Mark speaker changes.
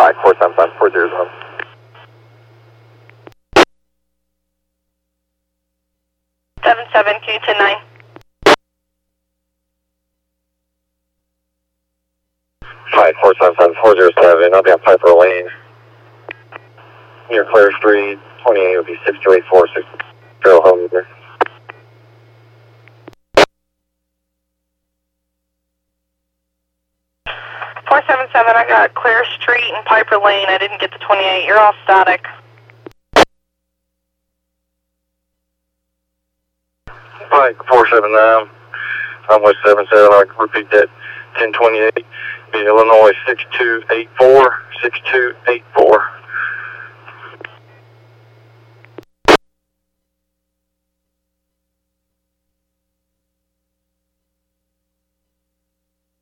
Speaker 1: Pike 475-401.
Speaker 2: Seven, can you 10-9?
Speaker 1: Pike 475-407, I'll be on Piper Lane. Near Clare Street, 28 will be 6284, 60 home there.
Speaker 2: I got Clare Street and Piper Lane. I didn't get the 28. You're all static.
Speaker 1: Pike 479, I'm with 77. I'll repeat that. 1028, be Illinois 6284, 6284.